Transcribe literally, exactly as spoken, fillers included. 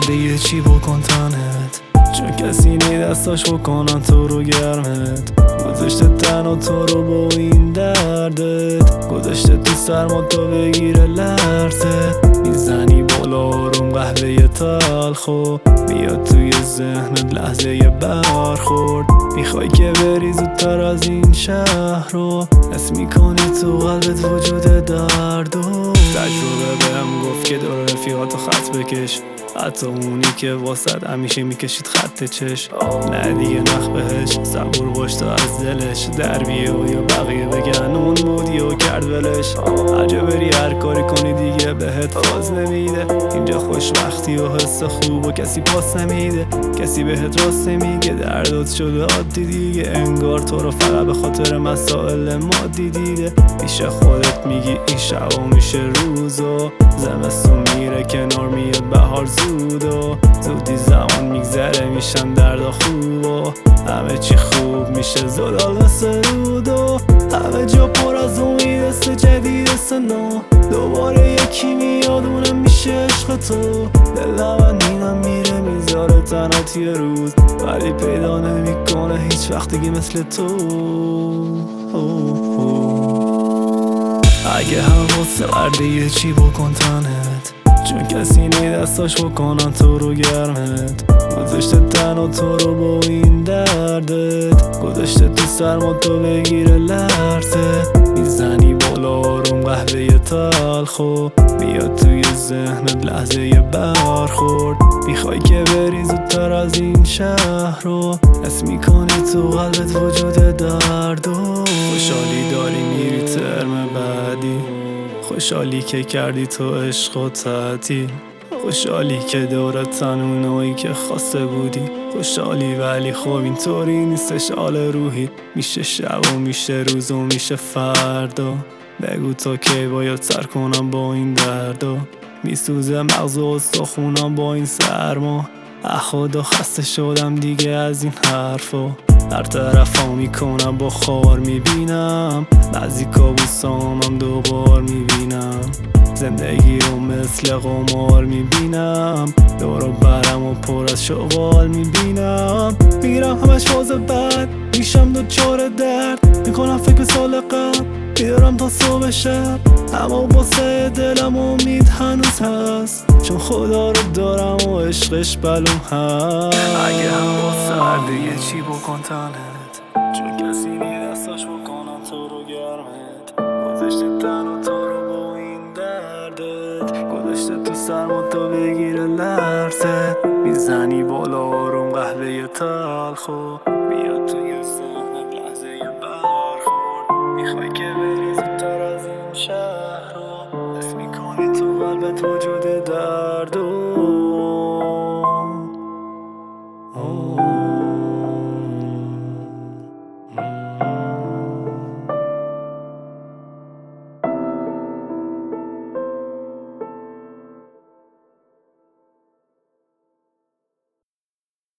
سرده چی بکن تنت، چون کسی نی دستاش بکنن تو رو گرمت. گذاشته تنها تو رو با این دردت، گذاشته تو سرما تو بگیره لرزت. میزنی بالا آروم قهوه تلخو، میاد توی ذهنت لحظه برخورد. میخوای که بری زودتر از این شهر رو، حس میکنی تو قلبت وجود درد. و تجربه بهم گفت که دور رفیقاتو خط بکش، حتی اونی که واسد همیشه میکشید خط چش. نه دیگه نخ بهش، صبور باش تا از دلش در بیه و یا بقیه بگن اون بودی و کرد ولش. هرجا بری هر کاری کنی دیگه بهت فاز نمیده، اینجا خوشبختی و حس خوب و کسی پاس نمیده. کسی بهت راست نمیگه، دردات شده عادی دیگه، انگار تو رو فقط به خاطر مسائل مادی دیده. پیش خودت میگی این شبا میشه روز و زمستون میره کنار میاد بهار زود و زودی زمان میگذره میشن دردا خوب و همه چی خوب میشه زلال مثل رود و همه جا پر از امید است جدید است نو. دوباره یکی میاد اونم میشه عشق تو، دلم اینم میره میذاره تنات یه روز، ولی پیدا نمیکنه هیچ وقت دیگه مثل تو. اگه هوا سرده چی بکن تنت، چون کسی نی دستاش بکنن تو رو گرمت. گذاشته تنها تو رو با این دردت، گذاشته تو سرما تو بگیره لرزت. میزنی بالا آروم قهوه تلخو، میاد توی ذهنت لحظه برخورد. میخوای که بری زودتر از این شهر رو، حس میکنی تو قلبت وجود درد. و خوشحالی داری میری ترم بعدی، خوشحالی که کردی تو عشق و تعطیل، خوشحالی که دورتن اونایی که خواسته بودی. خوشحالی ولی خب اینطوری نیستش حال روحی، میشه شب و میشه روز و میشه فردا. بگو تا کی باید سر کنم با این دردا، میسوزه مغز و استخونم با این سرما. خدا خسته شدم دیگه از این حرفا، هر طرفا میکنم با خار میبینم، بعضی کابوسام هم دوبار میبینم. زندگی رو مثل قمار میبینم، دورو برم و پر از شغال میبینم. میرم همش فاز بد، میشم دوچار درد، میکنم فکر سال قبل، میدارم تا صبح شب. اما واسه دلم امید هنوز هست، چون خدا رو دارم و عشقش بلوم هست. اگه هوا سرده یه چی بکن تنت، چون کسی نی دستاش بکنم تو رو گرمت. گذاشته تنها تو رو با این دردت، گذاشته تو سرما تو بگیره لرزت. میزنی بالا آروم قهوه تلخو، بیاد توی ذهنت لحظه برخورد. میخوای که بری زودتر از این شهر رو، حس میکنی تو قلبت وجود درد. و